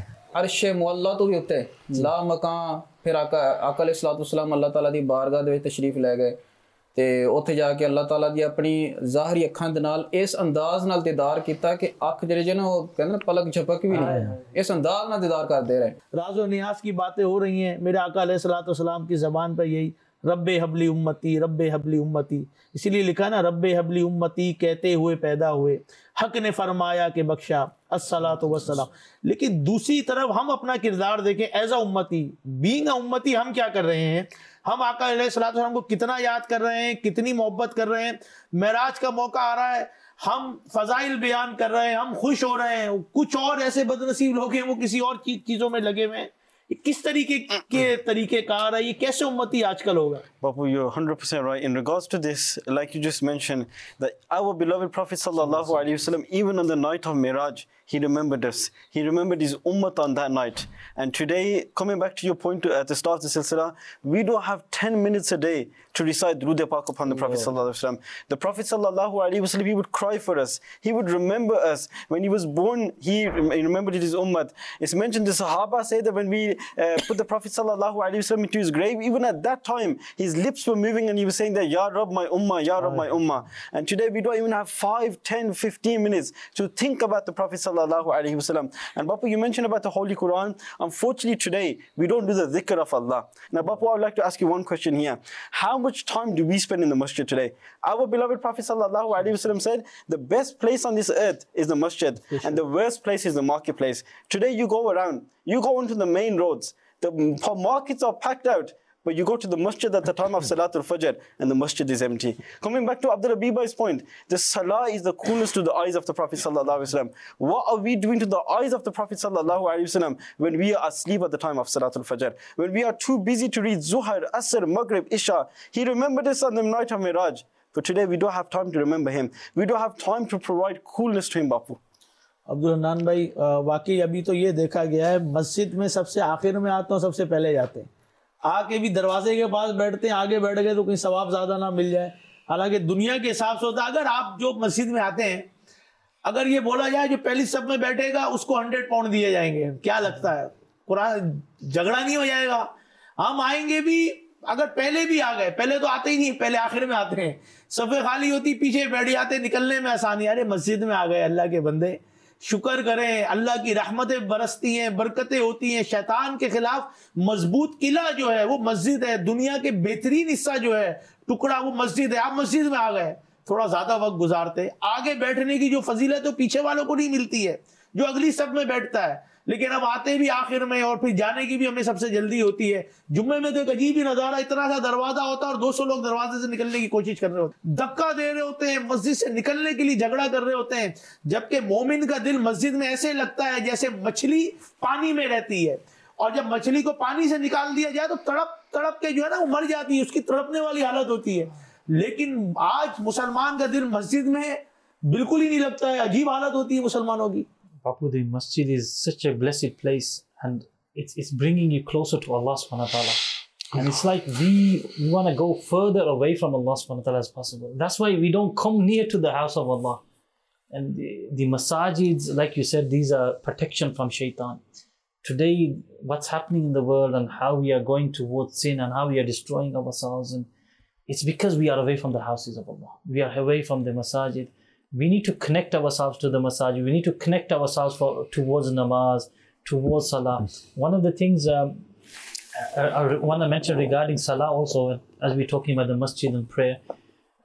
عرش معلا تو بھی اوتے, لا مکان. پھر آقا آقا علیہ الصلوۃ والسلام اللہ تعالیٰ دی بارگاہ دے وچ تشریف لے گئے تے اوتھے جا کے اللہ تعالیٰ دی اپنی ظاہری اکھاں دے نال اس انداز نال دیدار کیتا کہ اکھ جڑے جو نا وہ کہندے نا پلک جھپک بھی نہیں, اس انداز نال دیدار کر دے رہے. راز و نیاز کی باتیں ہو رہی ہیں. میرے آقا علیہ الصلوۃ والسلام کی زبان پر یہی رب حبلی امتی, رب حبلی امتی, اسی لیے لکھا نا رب حبلی امتی کہتے ہوئے پیدا ہوئے, حق نے فرمایا کہ بخشا الصلاۃ والسلام. لیکن دوسری طرف ہم اپنا کردار دیکھیں ایز اے امتی, بینگ اے امتی ہم کیا کر رہے ہیں. ہم آقا علیہ الصلوۃ والسلام کو کتنا یاد کر رہے ہیں, کتنی محبت کر رہے ہیں. معراج کا موقع آ رہا ہے, ہم فضائل بیان کر رہے ہیں, ہم خوش ہو رہے ہیں. کچھ اور ایسے بدنصیب لوگ ہیں وہ کسی اور چیزوں میں لگے ہوئے ہیں. کس طریقے کے طریقے کار ہے یہ, کیسے امتی آج کل ہوگا. Bapu, you're one hundred percent right. In regards to this, like you just mentioned, that our beloved Prophet sallallahu alaihi wasallam, even on the night of Miraj, he remembered us. He remembered his ummah on that night. And today, coming back to your point to, at the start of the silsila, we don't have ten minutes a day to recite Durood Pak upon the Prophet sallallahu alaihi wasallam. The Prophet sallallahu alaihi wasallam, he would cry for us. He would remember us. When he was born, he, he remembered his ummah. It's mentioned the Sahaba say that when we uh, put the Prophet sallallahu alaihi wasallam into his grave, even at that time, his lips were moving and he was saying that, Ya Rabb, my ummah, Ya Rabb, my ummah. And today we don't even have five, ten, fifteen minutes to think about the Prophet sallallahu alaihi wasallam. And Bapu, you mentioned about the Holy Quran. Unfortunately today, we don't do the dhikr of Allah. Now Bapu, I would like to ask you one question here. How much time do we spend in the masjid today? Our beloved Prophet sallallahu alaihi wasallam said, the best place on this earth is the masjid and the worst place is the marketplace. Today you go around, you go into the main roads, the markets are packed out, but you go to the masjid at the time of Salatul Fajr and the masjid is empty. Coming back to Abdul Rabibai's point, the salah is the coolest to the eyes of the Prophet sallallahu alaihi wasallam. What are we doing to the eyes of the Prophet sallallahu alaihi wasallam when we are asleep at the time of Salatul Fajr? When we are too busy to read Zuhar, Asr, Maghrib, Isha. He remembered us on the night of Miraj. But today we don't have time to remember him. We don't have time to provide coolness to him, Bapu. Abdul Rahman بھائی, واقعی ابھی تو یہ دیکھا گیا ہے مسجد میں سب سے آخر میں آتے ہیں, سب سے پہلے جاتے ہیں, آ کے بھی دروازے کے پاس بیٹھتے ہیں, آگے بیٹھ گئے تو کہیں ثواب زیادہ نہ مل جائے. حالانکہ دنیا کے حساب سے ہوتا ہے, اگر آپ جو مسجد میں آتے ہیں, اگر یہ بولا جائے جو پہلی صف میں بیٹھے گا اس کو ہنڈریڈ پاؤنڈ دیے جائیں گے, کیا لگتا ہے قرآن جھگڑا نہیں ہو جائے گا؟ ہم آئیں گے بھی, اگر پہلے بھی آ گئے, پہلے تو آتے ہی نہیں, پہلے آخر میں آتے ہیں, صفیں خالی ہوتی, پیچھے بیٹھ جاتے, نکلنے میں آسانی. ارے مسجد میں آ گئے, اللہ کے بندے شکر کریں, اللہ کی رحمتیں برستی ہیں, برکتیں ہوتی ہیں. شیطان کے خلاف مضبوط قلعہ جو ہے وہ مسجد ہے. دنیا کے بہترین حصہ جو ہے ٹکڑا وہ مسجد ہے. آپ مسجد میں آ گئے, تھوڑا زیادہ وقت گزارتے, آگے بیٹھنے کی جو فضیلت تو پیچھے والوں کو نہیں ملتی ہے جو اگلی صف میں بیٹھتا ہے, لیکن اب آتے بھی آخر میں اور پھر جانے کی بھی ہمیں سب سے جلدی ہوتی ہے. جمعے میں تو ایک عجیب ہی نظارہ, اتنا سا دروازہ ہوتا ہے اور دو سو لوگ دروازے سے نکلنے کی کوشش کر رہے ہوتے ہیں, دھکا دے رہے ہوتے ہیں, مسجد سے نکلنے کے لیے جھگڑا کر رہے ہوتے ہیں. جبکہ مومن کا دل مسجد میں ایسے لگتا ہے جیسے مچھلی پانی میں رہتی ہے, اور جب مچھلی کو پانی سے نکال دیا جائے تو تڑپ تڑپ کے جو ہے نا وہ مر جاتی ہے, اس کی تڑپنے والی حالت ہوتی ہے. لیکن آج مسلمان کا دل مسجد میں بالکل ہی نہیں لگتا ہے, عجیب حالت ہوتی ہے مسلمانوں کی. Bapu, the masjid is such a blessed place and it's, it's bringing you closer to Allah subhanahu wa ta'ala. And it's like we, we want to go further away from Allah subhanahu wa ta'ala as possible. That's why we don't come near to the house of Allah. And the, the masajids, like you said, these are protection from shaitan. Today, what's happening in the world and how we are going towards sin and how we are destroying ourselves, and it's because we are away from the houses of Allah. We are away from the masajid. We need to connect ourselves to the masajid. We need to connect ourselves for, towards namaz, towards salah. One of the things um, I, I want to mention regarding salah also, as we're talking about the masjid and prayer,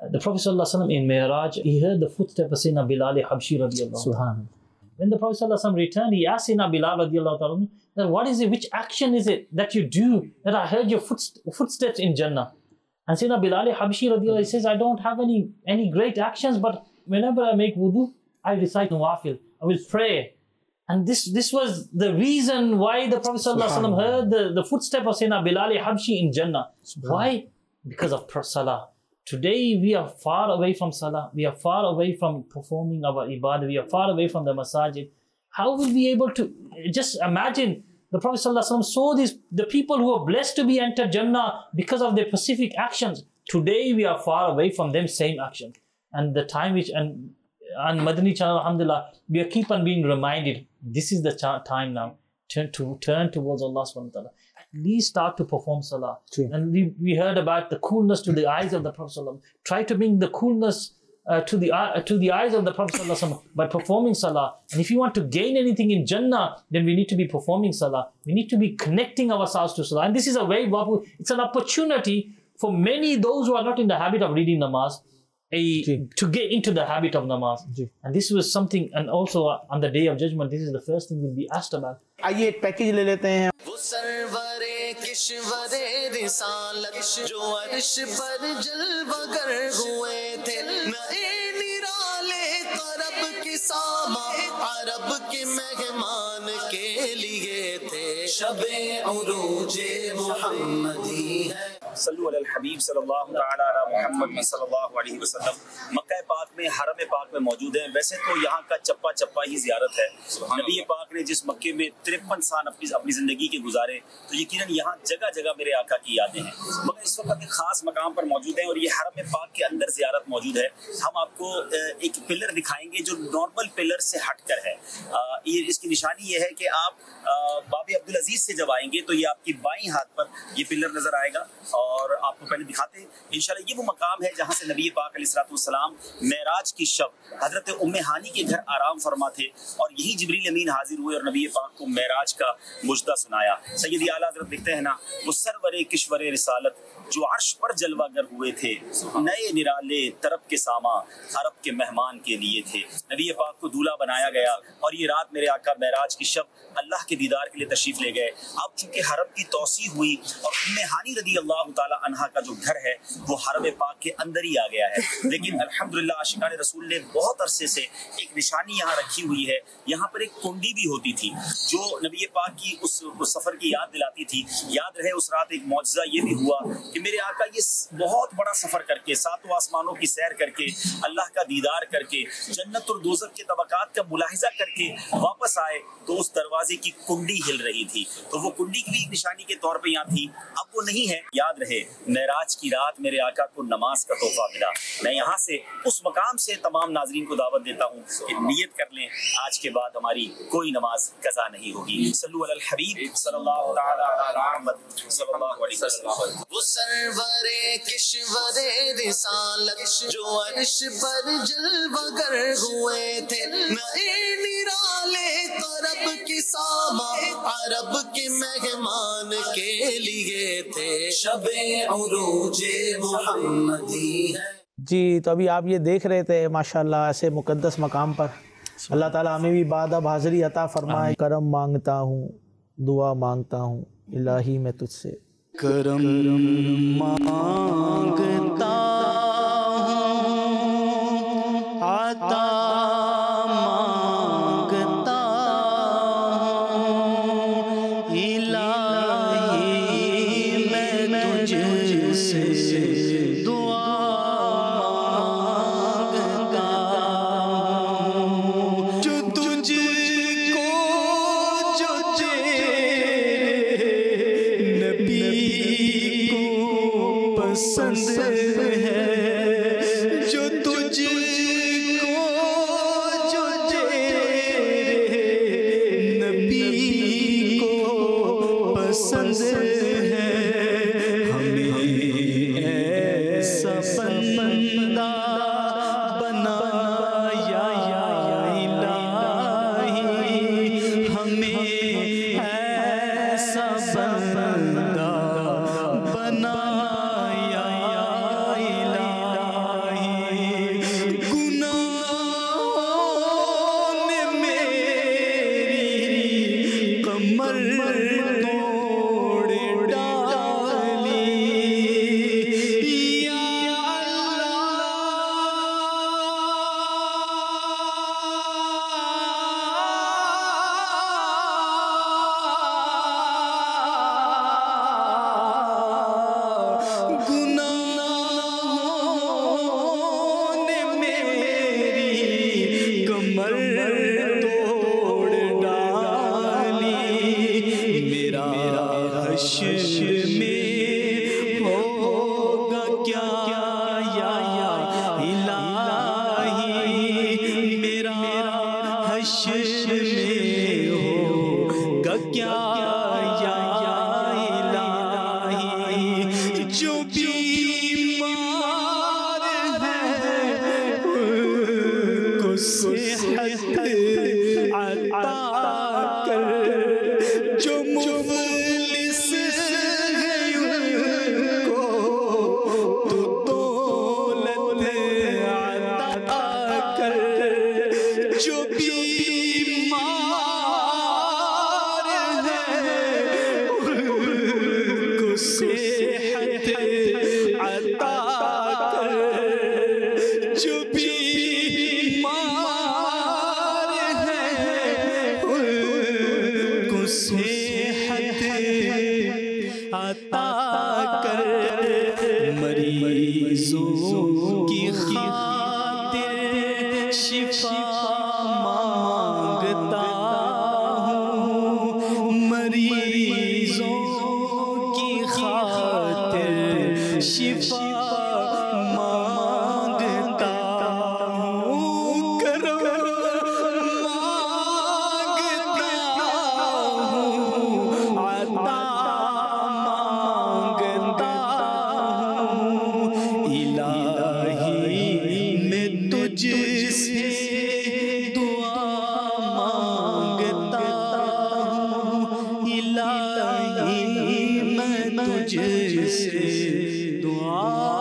the Prophet sallallahu alaihi wasallam in Mi'raj, he heard the footsteps of Sayyidina Bilal Habshi radiallahu anhu. When the Prophet sallallahu alaihi wasallam returned, he asked Sayyidina Bilal radiallahu anhu, that what is it, which action is it that you do that I heard your footst- footsteps in Jannah? And Sayyidina Bilal Habshi radiallahu anhu says, I don't have any, any great actions, but whenever I make wudu, I recite nawafil, I will pray. And this, this was the reason why the Prophet sallallahu alaihi wasallam heard the, the footsteps of Sayyidina Bilal Habshi in Jannah. Why? Because of salah. Today we are far away from salah. We are far away from performing our ibadah. We are far away from the masajid. How will we be able to, just imagine, the Prophet ﷺ saw these, the people who are blessed to be entered Jannah because of their specific actions. Today we are far away from them same action. And the time which, and on Madani channel, alhamdulillah, we are keep on being reminded, this is the ch- time now, turn to turn towards Allah subhanahu wa ta'ala. At least start to perform salah. True. And we, we heard about the coolness to the eyes of the Prophet ﷺ. Try to bring the coolness Uh, to the uh, to the eyes of the Prophet ﷺ by performing salah. And if you want to gain anything in Jannah, then we need to be performing salah. We need to be connecting ourselves to salah. And this is a very, it's an opportunity for many, those who are not in the habit of reading namaz, a, to get into the habit of namaz. And this was something, and also on the day of judgment, this is the first thing we'll be asked about. آئیے ایک پیکیج لے لیتے ہیں. وہ سرور کشور رسالت جو عرش پر جلوگر ہوئے تھے، نئے نرالے طرب کے ساما عرب کے مہمان کے لیے تھے، شب عروج محمدی ہے. صلو علی الحبیب صلی اللہ تعالی علی محمد صلی اللہ علیہ وسلم. مکہ پاک میں، حرم پاک میں موجود ہیں. ویسے تو یہاں کا چپا چپا ہی زیارت ہے. نبی پاک نے جس مکے میں ترپن سال اپنی اپنی زندگی کے گزارے، تو یقیناً یہاں جگہ جگہ میرے آقا کی یادیں ہیں. مگر اس وقت ایک خاص مقام پر موجود ہیں اور یہ حرم پاک کے اندر زیارت موجود ہے. ہم آپ کو ایک پلر دکھائیں گے جو نارمل پلر سے ہٹ کر ہے. یہ اس کی نشانی یہ ہے کہ آپ باب عبدالعزیز سے جب آئیں گے تو یہ آپ کی بائیں ہاتھ پر یہ پلر نظر آئے گا. اور آپ کو پہلے دکھاتے ہیں انشاءاللہ یہ وہ مقام ہے جہاں سے نبی پاک علیہ الصلوۃ والسلام معراج کی شب حضرت ام ہانی کے گھر آرام فرما تھے، اور یہی جبریل امین حاضر ہوئے اور نبی پاک کو معراج کا مجدہ سنایا. سیدی اعلیٰ حضرت لکھتے ہیں نا، وہ سرور کشور رسالت جو عرش پر جلوہ گر ہوئے تھے، نئے نرالے طرب کے ساما عرب کے مہمان کے لیے تھے. نبی پاک کو دولہا بنایا گیا اور یہ رات میرے آقا معراج کی شب اللہ کے دیدار کے لیے تشریف لے گئے. اب چونکہ حرم کی توسیع ہوئی اور ام ہانی رضی اللہ تعالی عنہا کا جو گھر ہے وہ حرم پاک کے اندر ہی آ گیا ہے. لیکن الحمدللہ عاشقان رسول نے بہت عرصے سے ایک نشانی یہاں رکھی ہوئی ہے. یہاں پر ایک کنڈی بھی ہوتی تھی جو نبی پاک کی اس, اس سفر کی یاد دلاتی تھی. یاد رہے اس رات ایک معجزہ یہ بھی ہوا کہ میرے آقا یہ بہت بڑا سفر کر کے، ساتوں آسمانوں کی سیر کر کے، اللہ کا دیدار کر کے، جنت اور دوزخ کے طبقات کا ملاحظہ کر کے واپس آئے تو اس دروازے کی کنڈی ہل رہی تھی. تو وہ کنڈی کی بھی ایک نشانی کے طور پہ یہاں تھی، اب وہ نہیں ہے. یاد رہے معراج کی رات میرے آقا کو نماز کا تحفہ ملا. میں یہاں سے اس مقام سے تمام ناظرین کو دعوت دیتا ہوں کہ نیت کر لیں آج کے بعد ہماری کوئی نماز قضا نہیں ہوگی. صلو علی الحبیب صلی اللہ تعالی علی محمد صلی اللہ علیہ وسلم. وہ سرور کشور رسالت جو عرش پر جلوہ گر ہوئے تھے، نئے نرالے طرب کے ساما عرب کے مہمان کے لیے تھے، شب عروج محمدی ہے. جی تو ابھی آپ یہ دیکھ رہے تھے ماشاءاللہ ایسے مقدس مقام پر. اللہ تعالیٰ ہمیں بھی بعد اب حاضری عطا فرمائے. کرم مانگتا ہوں، دعا مانگتا ہوں الہی میں تجھ سے. کرم مانگتا ہوں، عطا مانگتا ہوں، الہی میں تجھ سے دعا مانگتا ہوں. جو تجھ کو جو تیرے نبی کو پسند ہے، جو تجھ کو کو صحت عطا کر، جو مفلس ہے ان کو تو دولت عطا کر، جو بیمار ہے ان کو صحت عطا کر، جو بیمار ہے ان کو صحت عطا کر، مریضوں کی خاطر شفا مانگتا ہوں، مریضوں کی خاطر شفا مانگتا ہوں، کرو مانگتا ہوں، عطا مانگتا ہوں، الہی میں تجھ سے دعا مانگتا ہوں، الہی میں تجھ سے دعا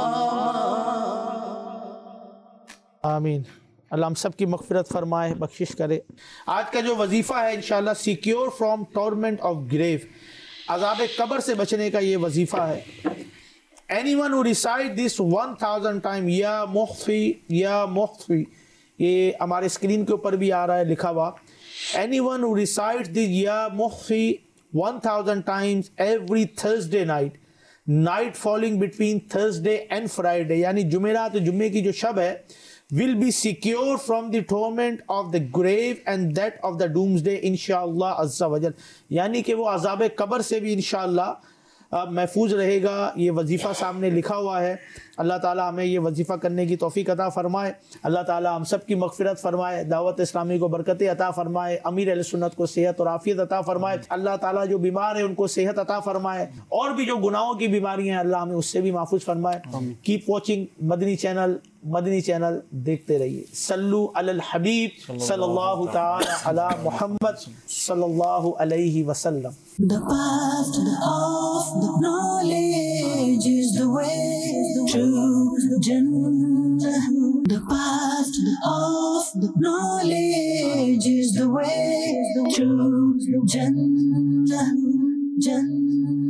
آمین۔ اللہ ہم سب کی مغفرت فرمائے، بخشش کرے۔ آج کا جو وظیفہ ہے انشاءاللہ secure from torment of grave, عذاب قبر سے بچنے کا یہ وظیفہ ہے۔ Anyone who recite this one thousand time یا مخفی یا مخفی، یہ ہمارے اسکرین کے اوپر بھی آ رہا ہے لکھا ہوا، anyone who recite this یا مخفی one thousand times every Thursday night, night falling between Thursday and Friday، یعنی جمعرات جمعے کی جو شب ہے، will be secure from the torment of the grave and that of the doomsday انشاءاللہ عز و جل، یعنی کہ وہ عذاب قبر سے بھی انشاءاللہ محفوظ رہے گا۔ یہ وظیفہ سامنے لکھا ہوا ہے۔ اللہ تعالیٰ ہمیں یہ وظیفہ کرنے کی توفیق عطا فرمائے، اللہ تعالیٰ ہم سب کی مغفرت فرمائے، دعوت اسلامی کو برکتیں عطا فرمائے، امیر اہل سنت کو صحت اور عافیت عطا فرمائے، اللہ تعالیٰ جو بیمار ہیں ان کو صحت عطا فرمائے، اور بھی جو گناہوں کی بیماریاں ہیں اللہ ہمیں اس سے بھی محفوظ فرمائے۔ Keep watching Madani channel, Madani channel دیکھتے رہیے۔ صلو علی الحبیب صلی اللہ تعالی علی محمد صلی اللہ علیہ وسلم۔ The path of the knowledge is the way to Jannah. The path of the knowledge is the way to Jannah. Jannah.